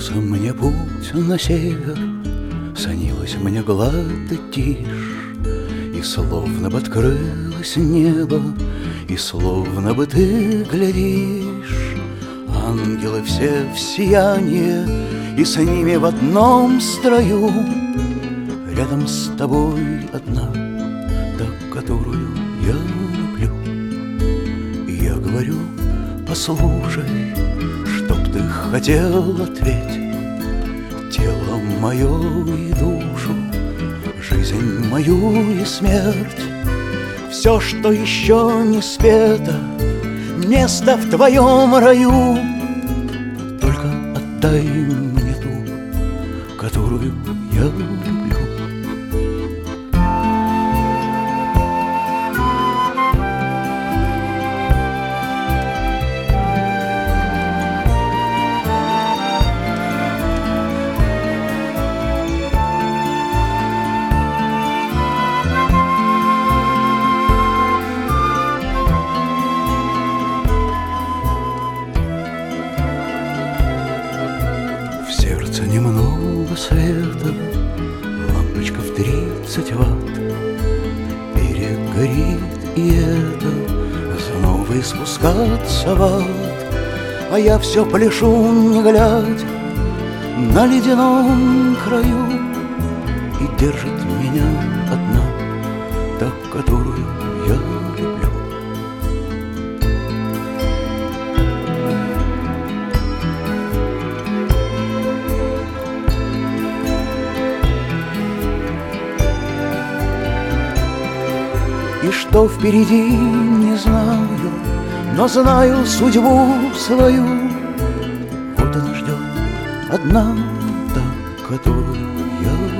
Снился мне путь на север, снилась мне гладь и тишь, и словно бы открылось небо, и словно бы ты глядишь. Ангелы все в сиянии, и с ними в одном строю. Рядом с тобой одна, та, которую я люблю. И я говорю: послушай, чтоб ты хотел, ответь. Тело мое и душу, жизнь мою и смерть, все, что еще не спето, место в твоем раю. Только отдай мне ту, которую я люблю. В сердце немного света, лампочка в 30 ватт, перегорит, и это снова спускаться в ад. А я все пляшу, не глядя, на ледяном краю, и держит меня одна, та, которую я люблю. И что впереди, не знаю, но знаю судьбу свою. Вот она ждет, одна та, которую я